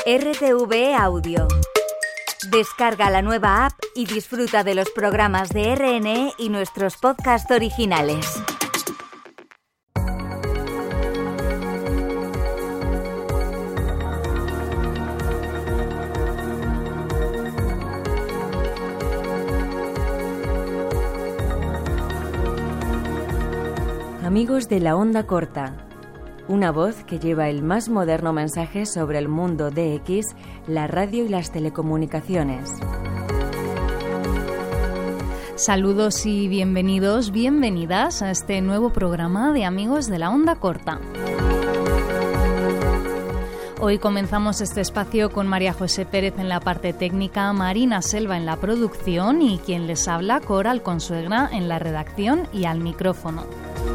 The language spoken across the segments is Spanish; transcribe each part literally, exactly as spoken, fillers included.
R T V E Audio. Descarga la nueva app y disfruta de los programas de R N E y nuestros podcasts originales. Amigos de la onda corta, una voz que lleva el más moderno mensaje sobre el mundo D X, la radio y las telecomunicaciones. Saludos y bienvenidos, bienvenidas a este nuevo programa de Amigos de la onda corta. Hoy comenzamos este espacio con María José Pérez en la parte técnica, Marina Selva en la producción y quien les habla, Coral Consuegra, en la redacción y al micrófono.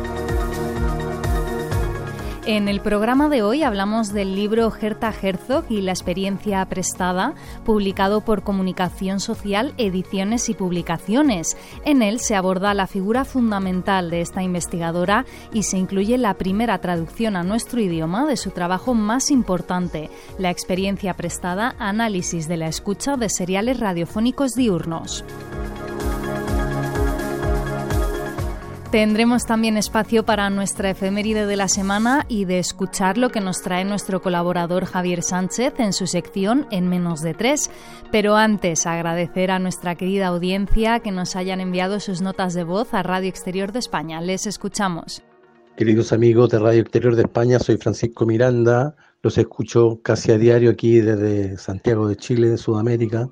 En el programa de hoy hablamos del libro Herta Herzog y la experiencia prestada, publicado por Comunicación Social, Ediciones y Publicaciones. En él se aborda la figura fundamental de esta investigadora y se incluye la primera traducción a nuestro idioma de su trabajo más importante, la experiencia prestada, análisis de la escucha de seriales radiofónicos diurnos. Tendremos también espacio para nuestra efeméride de la semana y de escuchar lo que nos trae nuestro colaborador Javier Sánchez en su sección En Menos de Tres. Pero antes, agradecer a nuestra querida audiencia que nos hayan enviado sus notas de voz a Radio Exterior de España. Les escuchamos. Queridos amigos de Radio Exterior de España, soy Francisco Miranda. Los escucho casi a diario aquí desde Santiago de Chile, de Sudamérica.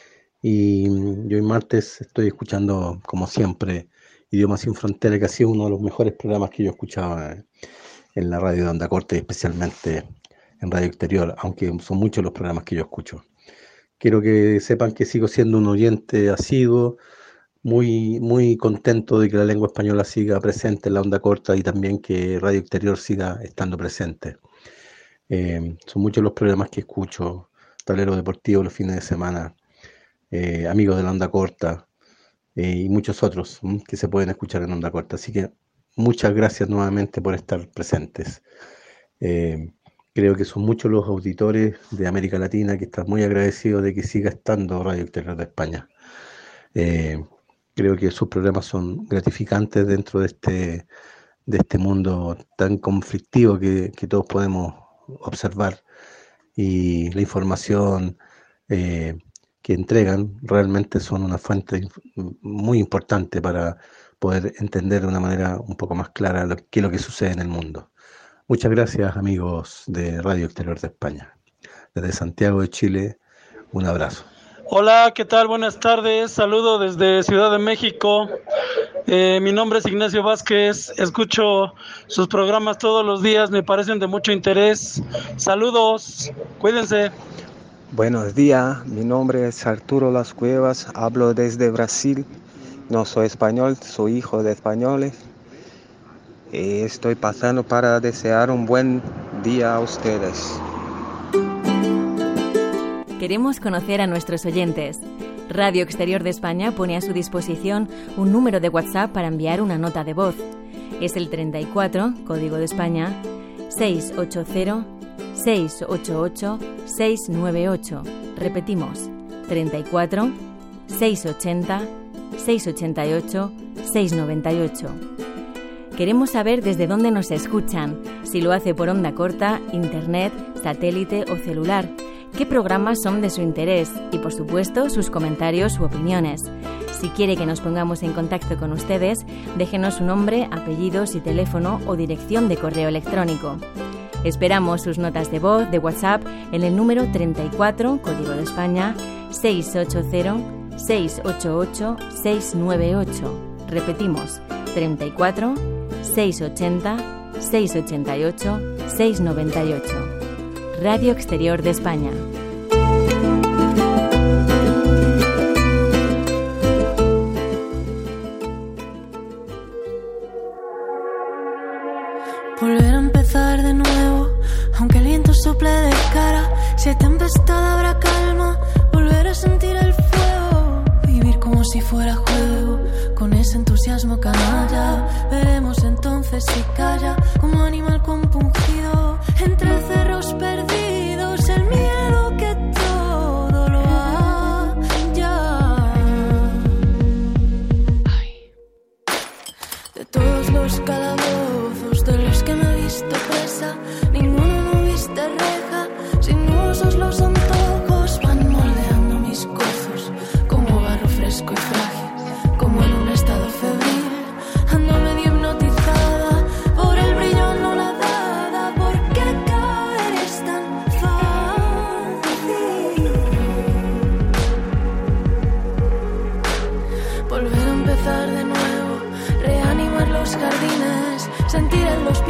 Y hoy martes estoy escuchando, como siempre, Idioma Sin Frontera, que ha sido uno de los mejores programas que yo escuchaba en la radio de onda corta y especialmente en Radio Exterior, aunque son muchos los programas que yo escucho. Quiero que sepan que sigo siendo un oyente asiduo, muy, muy contento de que la lengua española siga presente en la onda corta y también que Radio Exterior siga estando presente. Eh, son muchos los programas que escucho, Tablero Deportivo los fines de semana, eh, Amigos de la onda corta, Eh, y muchos otros ¿m? que se pueden escuchar en onda corta. Así que muchas gracias nuevamente por estar presentes. Eh, creo que son muchos los auditores de América Latina que están muy agradecidos de que siga estando Radio Exterior de España. Eh, creo que sus programas son gratificantes dentro de este, de este mundo tan conflictivo que, que todos podemos observar, y la información eh, que entregan realmente son una fuente muy importante para poder entender de una manera un poco más clara lo, qué es lo que sucede en el mundo. Muchas gracias, amigos de Radio Exterior de España. Desde Santiago de Chile, un abrazo. Hola, ¿qué tal? Buenas tardes. Saludo desde Ciudad de México. Eh, mi nombre es Ignacio Vázquez. Escucho sus programas todos los días, me parecen de mucho interés. Saludos, cuídense. Buenos días, mi nombre es Arturo Las Cuevas, hablo desde Brasil, no soy español, soy hijo de españoles. Y estoy pasando para desear un buen día a ustedes. Queremos conocer a nuestros oyentes. Radio Exterior de España pone a su disposición un número de WhatsApp para enviar una nota de voz. Es el treinta y cuatro, código de España, seis ocho cero, seis ocho ocho, seis nueve ocho. Repetimos, treinta y cuatro, seiscientos ochenta, seiscientos ochenta y ocho, seiscientos noventa y ocho. Queremos saber desde dónde nos escuchan, si lo hace por onda corta, internet, satélite o celular, qué programas son de su interés y, por supuesto, sus comentarios u opiniones. Si quiere que nos pongamos en contacto con ustedes, déjenos su nombre, apellidos y teléfono o dirección de correo electrónico. Esperamos sus notas de voz de WhatsApp en el número treinta y cuatro, código de España, seis ocho cero, seis ocho ocho, seis nueve ocho. Repetimos, treinta y cuatro, seiscientos ochenta, seiscientos ochenta y ocho, seiscientos noventa y ocho. Radio Exterior de España. Volver a empezar de nuevo, aunque el viento sople de cara. Si hay tempestad habrá calma, volver a sentir el fuego. Vivir como si fuera juego, con ese entusiasmo canalla. Veremos entonces si calla, como animal compungido entre cerros perdidos. El miedo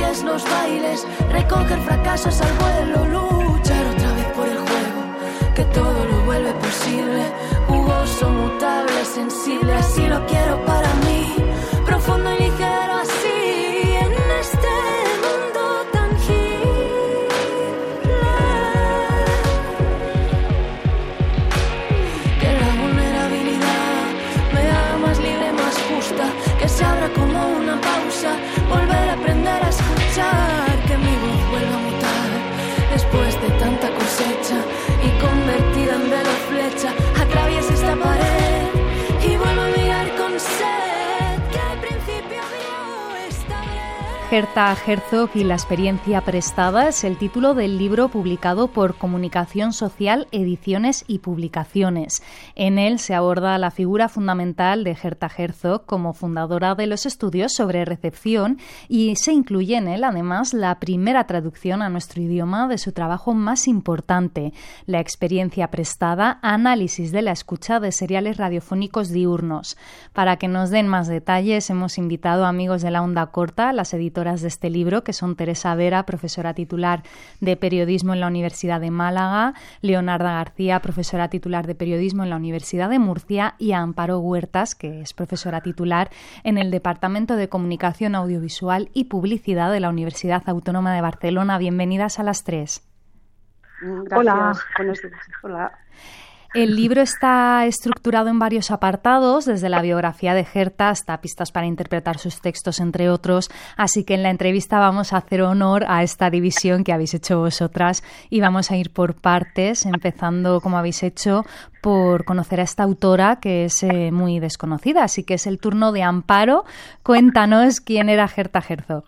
miles, los bailes, recoger fracasos al vuelo, luchar otra vez por el juego, que todo lo vuelve posible, jugoso, mutable, sensible, así lo quiero para mí, profundo y ligero, así, en este mundo tangible, que la vulnerabilidad me haga más libre, más justa, que se abra como una pausa, volver a aprender a escuchar, que mi voz vuelva a mutar después de tanta cosecha y convertida en velo flecha, atraviesa esta pared y vuelva a mirar con sed, que al principio vio esta vez. Herta Herzog y la experiencia prestada es el título del libro publicado por Comunicación Social, Ediciones y Publicaciones. En él se aborda la figura fundamental de Herta Herzog como fundadora de los estudios sobre recepción y se incluye en él, además, la primera traducción a nuestro idioma de su trabajo más importante, la experiencia prestada, análisis de la escucha de seriales radiofónicos diurnos. Para que nos den más detalles, hemos invitado a amigos de la onda corta, las editoras de este libro, que son Teresa Vera, profesora titular de Periodismo en la Universidad de Málaga, Leonarda García, profesora titular de Periodismo en la Universidad de Murcia, y a Amparo Huertas, que es profesora titular en el Departamento de Comunicación Audiovisual y Publicidad de la Universidad Autónoma de Barcelona. Bienvenidas a las tres. Gracias. Hola. Buenos días. Hola. El libro está estructurado en varios apartados, desde la biografía de Herta hasta pistas para interpretar sus textos, entre otros. Así que en la entrevista vamos a hacer honor a esta división que habéis hecho vosotras y vamos a ir por partes, empezando, como habéis hecho, por conocer a esta autora que es eh, muy desconocida. Así que es el turno de Amparo. Cuéntanos quién era Herta Herzog.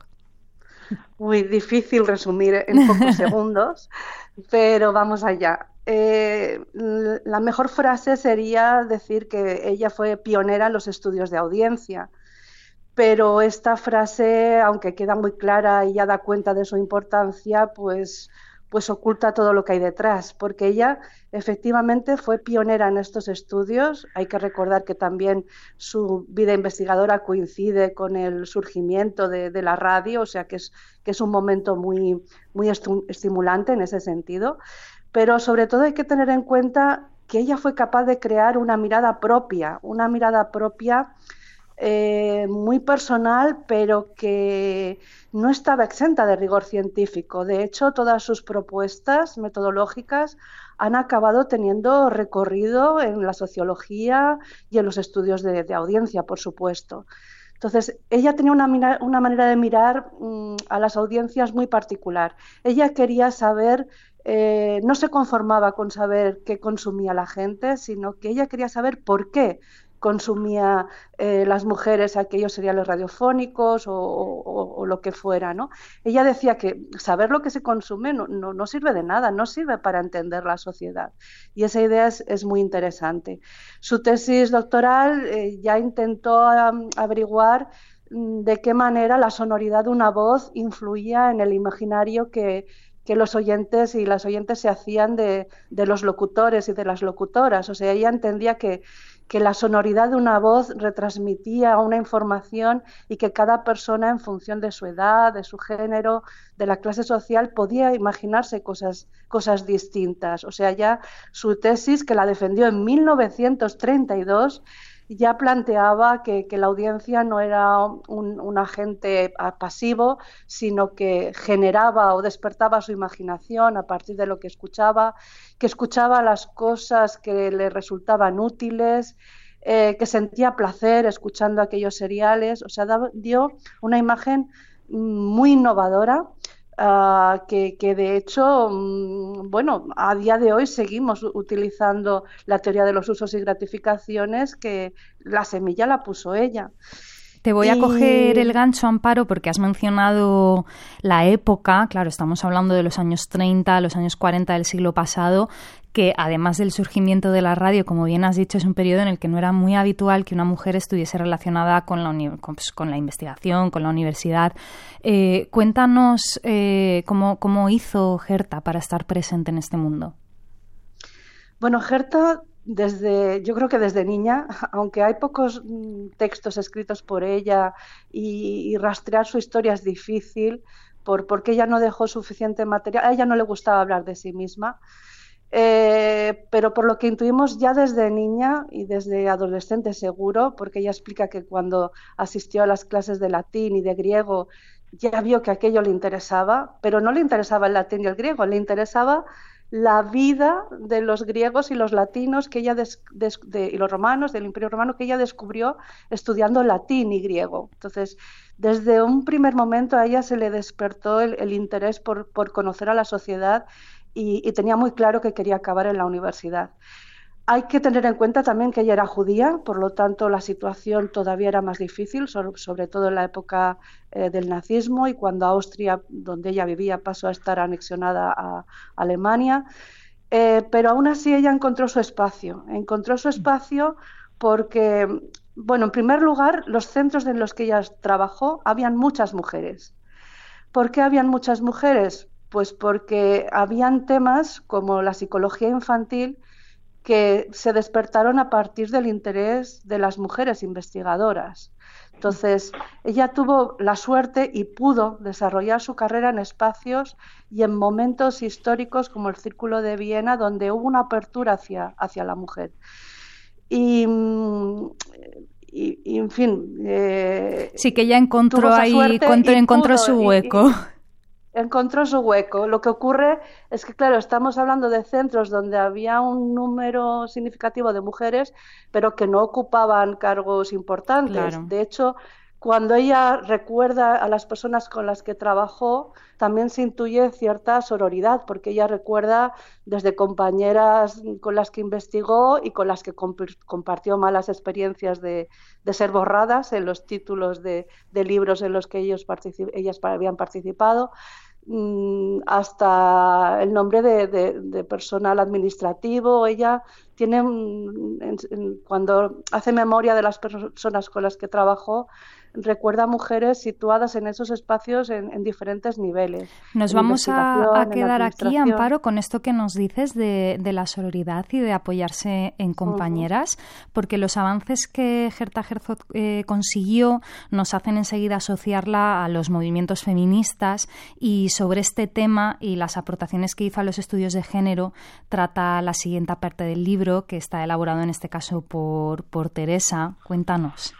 Muy difícil resumir en pocos segundos, pero vamos allá. Eh, la mejor frase sería decir que ella fue pionera en los estudios de audiencia, pero esta frase, aunque queda muy clara y ya da cuenta de su importancia, pues, pues oculta todo lo que hay detrás, porque ella efectivamente fue pionera en estos estudios. Hay que recordar que también su vida investigadora coincide con el surgimiento de, de la radio, o sea que es, que es un momento muy, muy estimulante en ese sentido. Pero sobre todo hay que tener en cuenta que ella fue capaz de crear una mirada propia, una mirada propia eh, muy personal, pero que no estaba exenta de rigor científico. De hecho, todas sus propuestas metodológicas han acabado teniendo recorrido en la sociología y en los estudios de, de audiencia, por supuesto. Entonces, ella tenía una, una manera de mirar mmm, a las audiencias muy particular. Ella quería saber... Eh, no se conformaba con saber qué consumía la gente, sino que ella quería saber por qué consumía eh, las mujeres aquellos seriales radiofónicos o, o, o lo que fuera, ¿no? Ella decía que saber lo que se consume no, no, no sirve de nada, no sirve para entender la sociedad. Y esa idea es, es muy interesante. Su tesis doctoral eh, ya intentó um, averiguar de qué manera la sonoridad de una voz influía en el imaginario que que los oyentes y las oyentes se hacían de, de los locutores y de las locutoras. O sea, ella entendía que, que la sonoridad de una voz retransmitía una información y que cada persona, en función de su edad, de su género, de la clase social, podía imaginarse cosas, cosas distintas. O sea, ya su tesis, que la defendió en mil novecientos treinta y dos, ya planteaba que, que la audiencia no era un, un agente pasivo, sino que generaba o despertaba su imaginación a partir de lo que escuchaba, que escuchaba las cosas que le resultaban útiles, eh, que sentía placer escuchando aquellos seriales. O sea, da, dio una imagen muy innovadora. Uh, que, que de hecho, um, bueno, a día de hoy seguimos utilizando la teoría de los usos y gratificaciones, que la semilla la puso ella. Te voy a y... coger el gancho, Amparo, porque has mencionado la época. Claro, estamos hablando de los años treinta, los años cuarenta del siglo pasado, que además del surgimiento de la radio, como bien has dicho, es un periodo en el que no era muy habitual que una mujer estuviese relacionada con la, uni- con, pues, con la investigación, con la universidad. Eh, cuéntanos eh, cómo, cómo hizo Herta para estar presente en este mundo. Bueno, Herta, desde, yo creo que desde niña, aunque hay pocos textos escritos por ella y, y rastrear su historia es difícil, por, porque ella no dejó suficiente material, a ella no le gustaba hablar de sí misma. Eh, pero por lo que intuimos ya desde niña y desde adolescente seguro, porque ella explica que cuando asistió a las clases de latín y de griego ya vio que aquello le interesaba, pero no le interesaba el latín y el griego, le interesaba la vida de los griegos y los latinos que ella des, des, de, y los romanos del Imperio Romano que ella descubrió estudiando latín y griego. Entonces, desde un primer momento a ella se le despertó el, el interés por, por conocer a la sociedad y, y tenía muy claro que quería acabar en la universidad. Hay que tener en cuenta también que ella era judía, por lo tanto la situación todavía era más difícil, sobre, sobre todo en la época eh, del nazismo y cuando Austria, donde ella vivía, pasó a estar anexionada a Alemania. Eh, pero aún así ella encontró su espacio, encontró su espacio porque, bueno, en primer lugar, los centros en los que ella trabajó, habían muchas mujeres. ¿Por qué habían muchas mujeres? Pues porque habían temas como la psicología infantil que se despertaron a partir del interés de las mujeres investigadoras. Entonces, ella tuvo la suerte y pudo desarrollar su carrera en espacios y en momentos históricos como el Círculo de Viena, donde hubo una apertura hacia, hacia la mujer. Y, y, y en fin... Eh, sí, que ella encontró ahí, encontró, encontró pudo, su hueco. Y, y, encontró su hueco. Lo que ocurre es que, claro, estamos hablando de centros donde había un número significativo de mujeres, pero que no ocupaban cargos importantes. Claro. De hecho, cuando ella recuerda a las personas con las que trabajó, también se intuye cierta sororidad, porque ella recuerda desde compañeras con las que investigó y con las que comp- compartió malas experiencias de, de ser borradas en los títulos de, de libros en los que ellos particip- ellas habían participado, hasta el nombre de, de, de personal administrativo. Ella tiene, en, en, cuando hace memoria de las personas con las que trabajó, recuerda a mujeres situadas en esos espacios en, en diferentes niveles. Nos vamos a, a quedar aquí, Amparo, con esto que nos dices de, de la sororidad y de apoyarse en compañeras, uh-huh. porque los avances que Gerta Herzog eh, consiguió nos hacen enseguida asociarla a los movimientos feministas, y sobre este tema y las aportaciones que hizo a los estudios de género trata la siguiente parte del libro, que está elaborado en este caso por, por Teresa. Cuéntanos.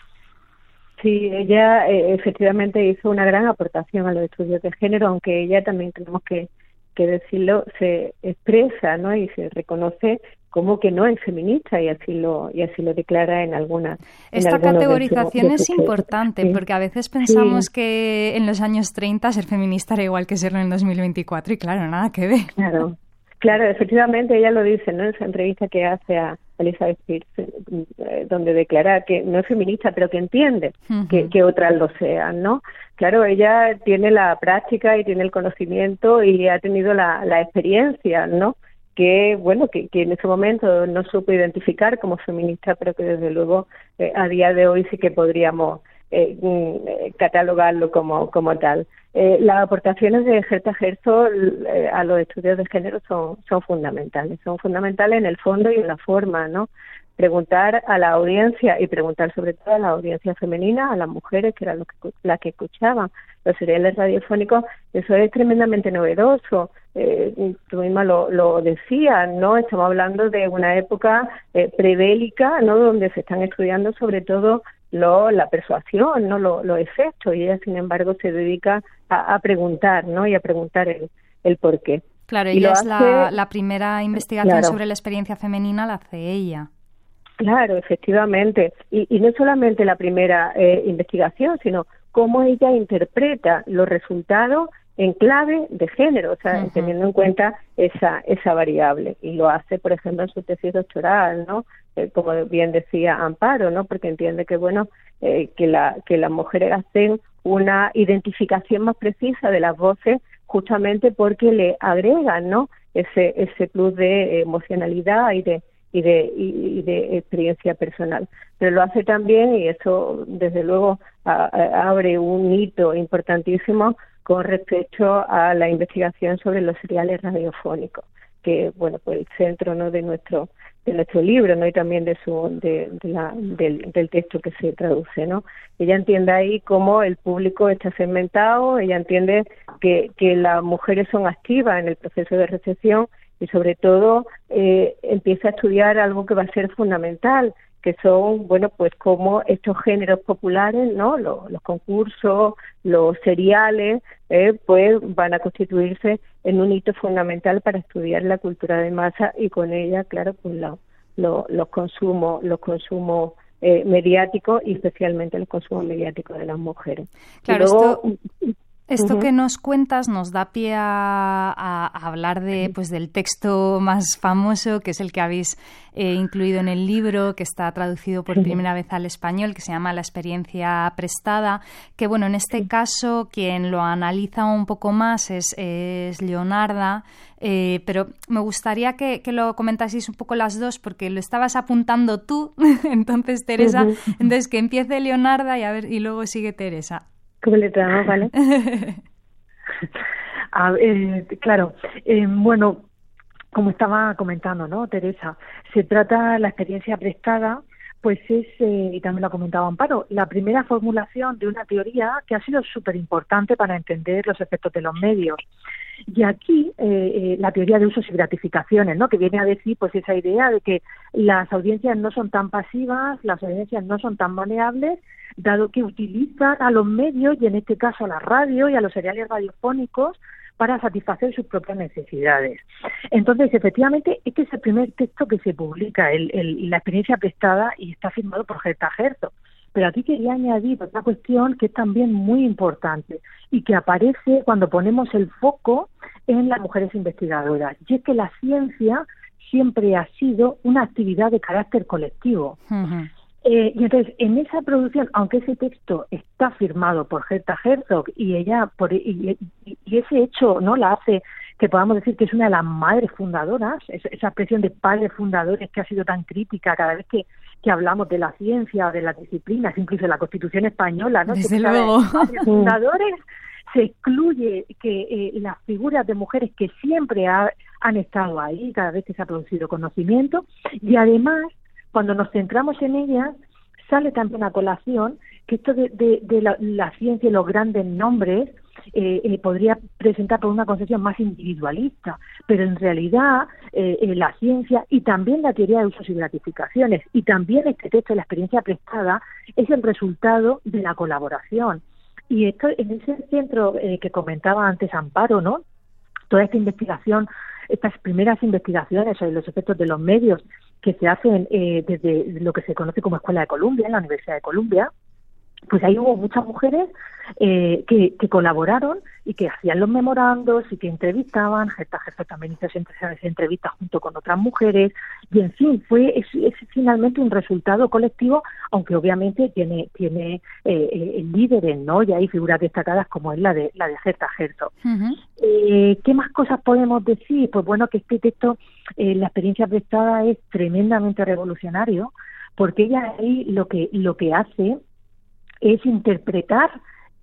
Sí, ella eh, efectivamente hizo una gran aportación a los estudios de género, aunque ella también tenemos que, que decirlo, se expresa, ¿no? Y se reconoce como que no es feminista, y así lo y así lo declara en alguna. Esta en categorización de su, de es importante, sí. porque a veces pensamos sí. que en los años treinta ser feminista era igual que serlo en el dos mil veinticuatro, y claro, nada que ver. Claro. Claro, efectivamente ella lo dice, ¿no? En esa entrevista que hace a Elizabeth Pierce, donde declara que no es feminista, pero que entiende uh-huh. que, que otras lo sean, ¿no? Claro, ella tiene la práctica y tiene el conocimiento y ha tenido la, la experiencia, ¿no? Que, bueno, que, que en ese momento no supo identificar como feminista, pero que desde luego eh, a día de hoy sí que podríamos eh, eh, catalogarlo como, como tal. Eh, las aportaciones de Gerta Herzog eh, a los estudios de género son, son fundamentales, son fundamentales en el fondo y en la forma, ¿no? Preguntar a la audiencia, y preguntar sobre todo a la audiencia femenina, a las mujeres, que eran las que escuchaban los seriales radiofónicos, eso es tremendamente novedoso. Eh, tú misma lo, lo decías, ¿no? Estamos hablando de una época eh, prebélica, ¿no? Donde se están estudiando sobre todo Lo, la persuasión, no los lo efectos, y ella sin embargo se dedica a, a preguntar, ¿no? Y a preguntar el, el por qué. Claro, ella es hace, la, la primera investigación claro. sobre la experiencia femenina, la hace ella. Claro, efectivamente, y, y no solamente la primera eh, investigación, sino cómo ella interpreta los resultados en clave de género, o sea, uh-huh. teniendo en cuenta esa esa variable, y lo hace, por ejemplo, en su tesis doctoral, ¿no? Eh, como bien decía Amparo, ¿no? Porque entiende que, bueno, eh, que la que las mujeres hacen una identificación más precisa de las voces justamente porque le agregan, ¿no? Ese ese plus de emocionalidad y de y de y de experiencia personal. Pero lo hace también, y eso desde luego a, a, abre un hito importantísimo con respecto a la investigación sobre los seriales radiofónicos, que bueno, pues el centro, ¿no? de nuestro de nuestro libro, ¿no? Y también de su de, de la, del, del texto que se traduce, ¿no? Ella entiende ahí cómo el público está segmentado, ella entiende que, que las mujeres son activas en el proceso de recepción y sobre todo eh, empieza a estudiar algo que va a ser fundamental, que son, bueno, pues como estos géneros populares, ¿no? Los, los concursos, los seriales, eh, pues van a constituirse en un hito fundamental para estudiar la cultura de masa y con ella, claro, pues lo, lo, los consumos, los consumos eh, mediáticos y especialmente los consumos mediáticos de las mujeres. Claro, luego, esto... Esto uh-huh. que nos cuentas nos da pie a, a, a hablar de, pues, del texto más famoso, que es el que habéis eh, incluido en el libro, que está traducido por primera vez al español, que se llama La experiencia prestada, que bueno, en este caso quien lo analiza un poco más es, es Leonarda, eh, pero me gustaría que, que lo comentaseis un poco las dos, porque lo estabas apuntando tú, entonces Teresa, uh-huh. entonces que empiece Leonarda y, a ver, y luego sigue Teresa. ¿Cómo le tramos, vale? a, eh, claro, eh, bueno, como estaba comentando, ¿no, Teresa? Se trata, la experiencia prestada, pues es, eh, y también lo ha comentado Amparo, la primera formulación de una teoría que ha sido súper importante para entender los efectos de los medios. Y aquí eh, eh, la teoría de usos y gratificaciones, ¿no? Que viene a decir pues esa idea de que las audiencias no son tan pasivas, las audiencias no son tan maleables, dado que utilizan a los medios, y en este caso a la radio y a los seriales radiofónicos, para satisfacer sus propias necesidades. Entonces, efectivamente, este es el primer texto que se publica, el, el, la experiencia prestada, y está firmado por Herta Herzog. Pero aquí quería añadir otra cuestión que es también muy importante y que aparece cuando ponemos el foco en las mujeres investigadoras, y es que la ciencia siempre ha sido una actividad de carácter colectivo. Uh-huh. Eh, y entonces, en esa producción, aunque ese texto está firmado por Herta Herzog y ella por y, y, y ese hecho no la hace que podamos decir que es una de las madres fundadoras, esa, esa expresión de padres fundadores que ha sido tan crítica cada vez que, que hablamos de la ciencia o de las disciplinas, incluso de la Constitución española, ¿no? Desde que luego. Padres fundadores se excluye que eh, las figuras de mujeres que siempre ha, han estado ahí cada vez que se ha producido conocimiento, y además cuando nos centramos en ellas, sale también a colación que esto de, de, de la, la ciencia y los grandes nombres eh, eh, podría presentar por una concepción más individualista, pero en realidad eh, eh, la ciencia y también la teoría de usos y gratificaciones y también este texto de la experiencia prestada es el resultado de la colaboración. Y esto en ese centro eh, que comentaba antes Amparo, ¿no? Toda esta investigación, estas primeras investigaciones sobre los efectos de los medios que se hacen eh, desde lo que se conoce como Escuela de Columbia, en la Universidad de Columbia, pues ahí hubo muchas mujeres eh, que, que colaboraron y que hacían los memorandos y que entrevistaban. Herta Herzog también hizo esas entrevistas junto con otras mujeres, y en fin, fue es, es finalmente un resultado colectivo, aunque obviamente tiene tiene eh, líderes, ¿no? Y hay figuras destacadas como es la de la de Herta Herzog. Uh-huh. Eh, ¿Qué más cosas podemos decir? Pues bueno, que este texto, eh, la experiencia prestada, es tremendamente revolucionario, porque ella ahí lo que lo que hace es interpretar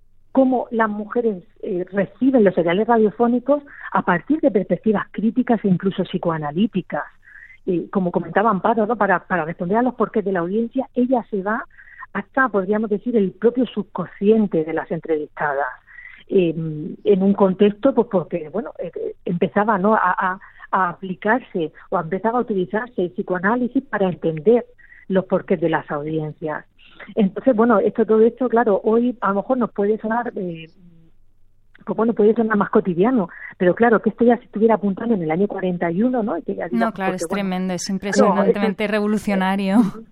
cómo las mujeres eh, reciben los seriales radiofónicos a partir de perspectivas críticas e incluso psicoanalíticas. Eh, como comentaba Amparo, ¿no? para, para responder a los porqués de la audiencia, ella se va hasta, podríamos decir, el propio subconsciente de las entrevistadas. Eh, en un contexto, pues porque, bueno, eh, empezaba, ¿no? a, a, a aplicarse o empezaba a utilizarse el psicoanálisis para entender los porqués de las audiencias. Entonces, bueno, esto todo esto, claro, hoy a lo mejor nos puede sonar, eh, pues bueno, puede sonar más cotidiano, pero claro, que esto ya se estuviera apuntando en el año cuarenta y uno, ¿no? Y que ya, digamos, no, claro, porque, es bueno, tremendo, es impresionantemente no, revolucionario.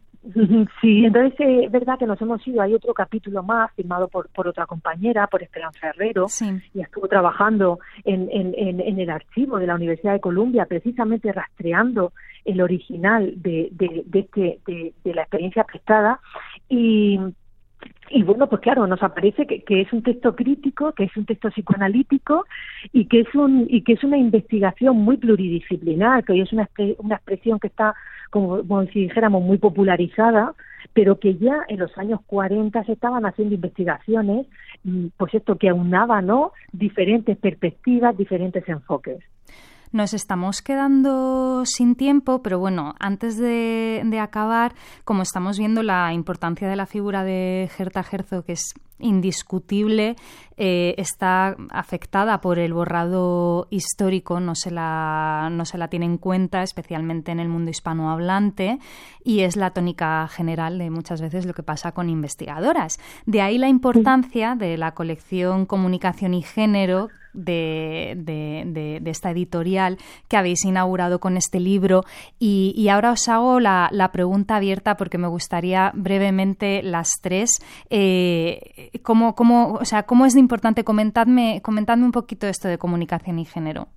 Sí, entonces eh, es verdad que nos hemos ido, hay otro capítulo más firmado por, por otra compañera, por Esperanza Herrero, sí. Y estuvo trabajando en, en, en, en el archivo de la Universidad de Columbia, precisamente rastreando el original de, de, de, este, de, de la experiencia prestada, y, y bueno, pues claro, nos aparece que, que es un texto crítico, que es un texto psicoanalítico, y que es un y que es una investigación muy pluridisciplinar, que hoy es una, una expresión que está, como, como si dijéramos, muy popularizada, pero que ya en los años cuarenta se estaban haciendo investigaciones, pues esto, que aunaba, ¿no?, diferentes perspectivas, diferentes enfoques. Nos estamos quedando sin tiempo, pero bueno, antes de, de acabar, como estamos viendo la importancia de la figura de Herta Herzog, que es indiscutible, eh, está afectada por el borrado histórico, no se la, no se la tiene en cuenta, especialmente en el mundo hispanohablante, y es la tónica general de muchas veces lo que pasa con investigadoras. De ahí la importancia de la colección Comunicación y Género, De, de, de, de esta editorial que habéis inaugurado con este libro, y, y ahora os hago la, la pregunta abierta porque me gustaría brevemente las tres eh, ¿cómo, cómo, o sea, ¿cómo es de importante? Comentadme, comentadme un poquito esto de comunicación y género.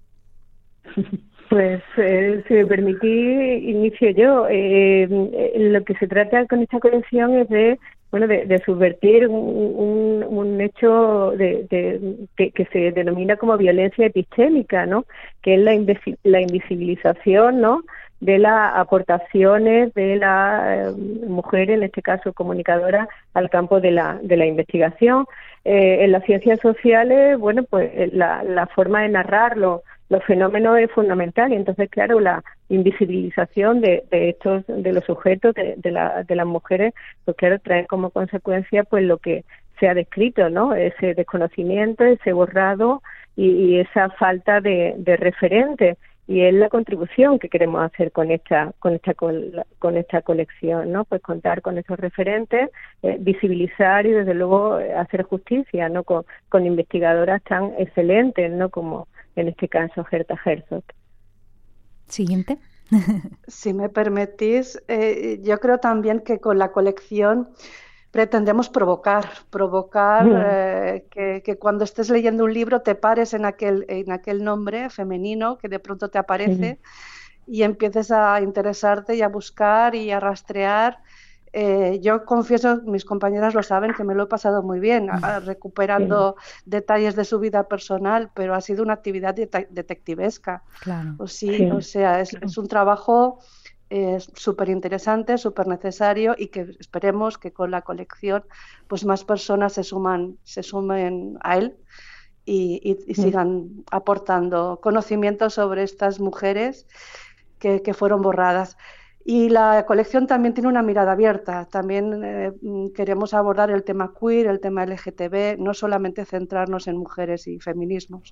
Pues, eh, si me permitís, inicio yo. Eh, lo que se trata con esta colección es de bueno, de, de subvertir un, un, un hecho de, de, que, que se denomina como violencia epistémica, ¿no? Que es la, invisi- la invisibilización, ¿no?, de las aportaciones de la eh, mujer, en este caso comunicadora, al campo de la, de la investigación. Eh, en las ciencias sociales, bueno, pues la, la forma de narrarlo, los fenómenos es fundamental, y entonces, claro, la invisibilización de, de estos, de los sujetos, de, de, la, de las mujeres, pues claro, trae como consecuencia pues lo que se ha descrito, ¿no? Ese desconocimiento, ese borrado y, y esa falta de, de referente, y es la contribución que queremos hacer con esta, con esta, con esta colección, ¿no? Pues contar con esos referentes, eh, visibilizar y desde luego hacer justicia, ¿no? Con, con investigadoras tan excelentes, ¿no? Como en este caso Herta Herzog. Siguiente. Si me permitís, eh, yo creo también que con la colección pretendemos provocar, provocar mm. eh, que, que cuando estés leyendo un libro te pares en aquel, en aquel nombre femenino que de pronto te aparece mm. y empieces a interesarte y a buscar y a rastrear. Eh, yo confieso, mis compañeras lo saben, que me lo he pasado muy bien a, recuperando sí. detalles de su vida personal, pero ha sido una actividad de- detectivesca. Claro. O, sí, sí. o sea, es, es un trabajo eh, súper interesante, súper necesario, y que esperemos que con la colección pues más personas se suman, se sumen a él y, y, y sí. sigan aportando conocimiento sobre estas mujeres que, que fueron borradas. Y la colección también tiene una mirada abierta. También eh, queremos abordar el tema queer, el tema L G T B, no solamente centrarnos en mujeres y feminismos.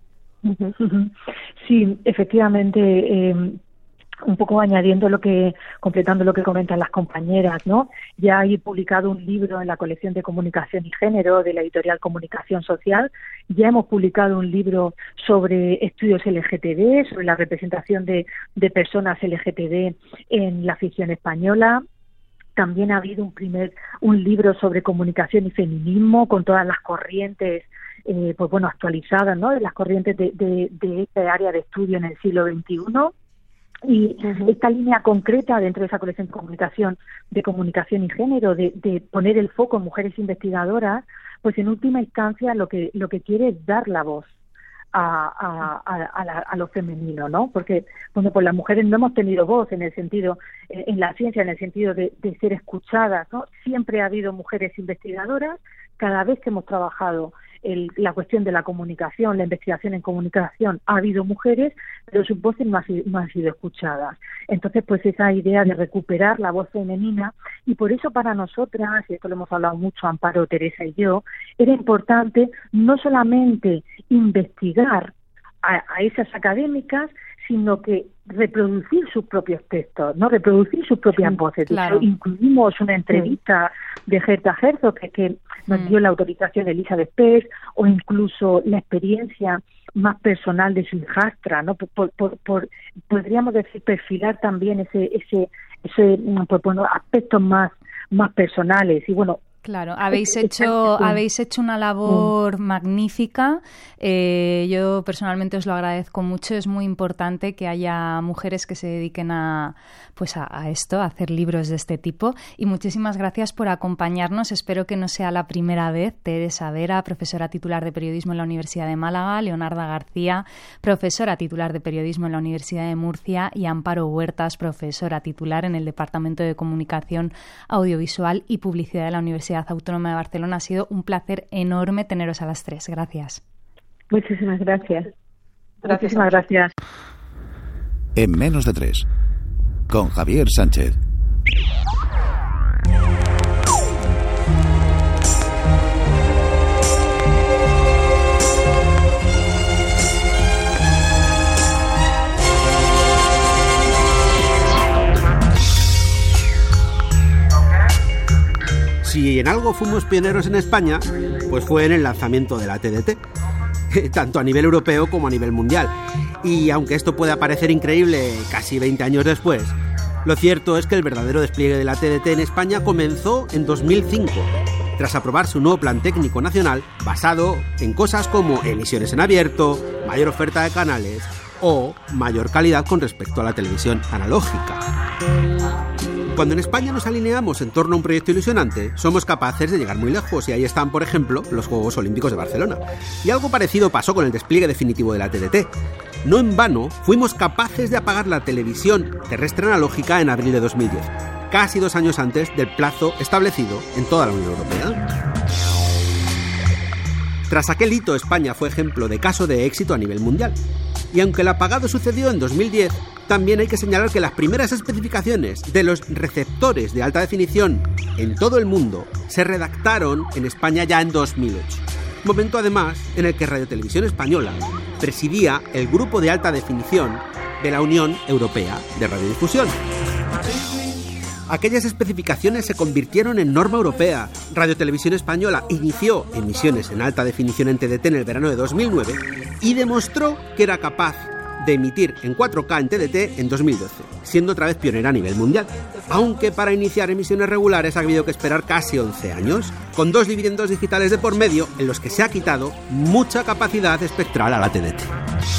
Sí, efectivamente, eh, un poco añadiendo lo que, completando lo que comentan las compañeras, ¿no? Ya hay publicado un libro en la colección de Comunicación y Género de la editorial Comunicación Social. Ya hemos publicado un libro sobre estudios L G T B, sobre la representación de, de personas L G T B en la ficción española. También ha habido un primer un libro sobre comunicación y feminismo con todas las corrientes, eh, pues bueno, actualizadas, ¿no? De las corrientes de, de, de este área de estudio en el siglo veintiuno. Y uh-huh. esta línea concreta dentro de esa colección de comunicación, de comunicación y género, de, de poner el foco en mujeres investigadoras, pues en última instancia lo que lo que quiere es dar la voz a, a, a, a, la, a lo femenino, ¿no? Porque bueno, pues las mujeres no hemos tenido voz en el sentido, en, en la ciencia, en el sentido de, de ser escuchadas, ¿no? Siempre ha habido mujeres investigadoras. Cada vez que hemos trabajado el, la cuestión de la comunicación, la investigación en comunicación, ha habido mujeres, pero sus voces no, ha sido, no han sido escuchadas. Entonces, pues esa idea de recuperar la voz femenina, y por eso para nosotras, y esto lo hemos hablado mucho Amparo, Teresa y yo, era importante no solamente investigar a, a esas académicas, sino que reproducir sus propios textos, no reproducir sus propias sí, voces. Claro. De hecho, incluimos una entrevista sí. de Herta Herzog que, que nos dio la autorización de Elizabeth Pers, o incluso la experiencia más personal de su hijastra, ¿no? Por, por, por, por, podríamos decir, perfilar también ese, ese, ese pues, bueno, aspectos más, más personales. Y bueno, claro, habéis hecho habéis hecho una labor mm. magnífica. Eh, yo personalmente os lo agradezco mucho. Es muy importante que haya mujeres que se dediquen a pues a, a esto, a hacer libros de este tipo. Y muchísimas gracias por acompañarnos. Espero que no sea la primera vez. Teresa Vera, profesora titular de Periodismo en la Universidad de Málaga, Leonarda García, profesora titular de Periodismo en la Universidad de Murcia, y Amparo Huertas, profesora titular en el Departamento de Comunicación Audiovisual y Publicidad de la Universidad Autónoma de Barcelona. Ha sido un placer enorme teneros a las tres. Gracias. Muchísimas gracias. Gracias. Muchísimas gracias. En menos de tres, con Javier Sánchez. Si en algo fuimos pioneros en España, pues fue en el lanzamiento de la T D T, tanto a nivel europeo como a nivel mundial. Y aunque esto pueda parecer increíble casi veinte años después, lo cierto es que el verdadero despliegue de la T D T en España comenzó en dos mil cinco, tras aprobar su nuevo plan técnico nacional basado en cosas como emisiones en abierto, mayor oferta de canales o mayor calidad con respecto a la televisión analógica. Cuando en España nos alineamos en torno a un proyecto ilusionante, somos capaces de llegar muy lejos, y ahí están, por ejemplo, los Juegos Olímpicos de Barcelona. Y algo parecido pasó con el despliegue definitivo de la T D T. No en vano, fuimos capaces de apagar la televisión terrestre analógica en abril de dos mil diez, casi dos años antes del plazo establecido en toda la Unión Europea. Tras aquel hito, España fue ejemplo de caso de éxito a nivel mundial. Y aunque el apagado sucedió en dos mil diez, también hay que señalar que las primeras especificaciones de los receptores de alta definición en todo el mundo se redactaron en España ya en dos mil ocho. Momento además en el que Radio Televisión Española presidía el grupo de alta definición de la Unión Europea de Radiodifusión. Aquellas especificaciones se convirtieron en norma europea. Radio Televisión Española inició emisiones en alta definición en T D T en el verano de dos mil nueve y demostró que era capaz de emitir en cuatro K en T D T en dos mil doce, siendo otra vez pionera a nivel mundial. Aunque para iniciar emisiones regulares ha habido que esperar casi once años, con dos dividendos digitales de por medio en los que se ha quitado mucha capacidad espectral a la T D T.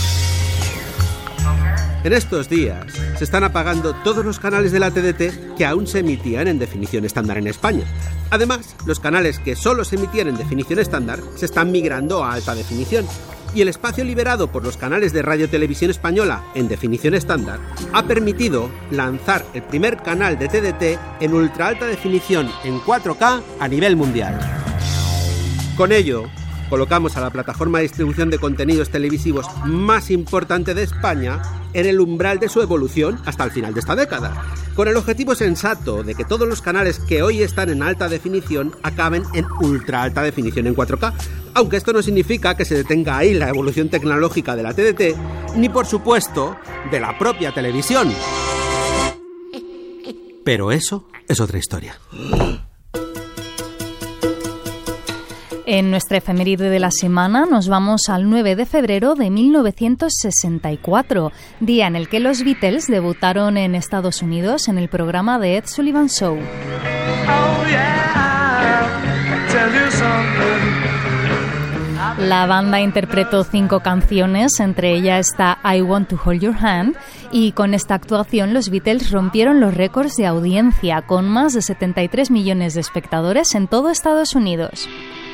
En estos días se están apagando todos los canales de la T D T que aún se emitían en definición estándar en España. Además, los canales que solo se emitían en definición estándar se están migrando a alta definición. Y el espacio liberado por los canales de Radio Televisión Española en definición estándar ha permitido lanzar el primer canal de T D T en ultra alta definición en cuatro K a nivel mundial. Con ello, colocamos a la plataforma de distribución de contenidos televisivos más importante de España en el umbral de su evolución hasta el final de esta década, con el objetivo sensato de que todos los canales que hoy están en alta definición acaben en ultra alta definición en cuatro K, aunque esto no significa que se detenga ahí la evolución tecnológica de la T D T, ni por supuesto de la propia televisión. Pero eso es otra historia. En nuestra efeméride de la semana nos vamos al nueve de febrero de mil novecientos sesenta y cuatro, día en el que los Beatles debutaron en Estados Unidos en el programa The Ed Sullivan Show. Oh, yeah, tell you something. La banda interpretó cinco canciones, entre ellas está I Want to Hold Your Hand, y con esta actuación los Beatles rompieron los récords de audiencia, con más de setenta y tres millones de espectadores en todo Estados Unidos.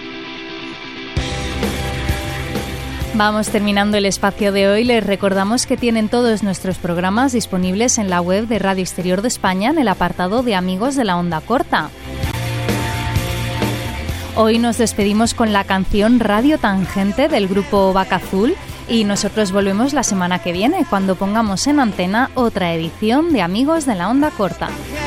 Vamos terminando el espacio de hoy. Les recordamos que tienen todos nuestros programas disponibles en la web de Radio Exterior de España en el apartado de Amigos de la Onda Corta. Hoy nos despedimos con la canción Radio Tangente del grupo Vaca Azul y nosotros volvemos la semana que viene cuando pongamos en antena otra edición de Amigos de la Onda Corta.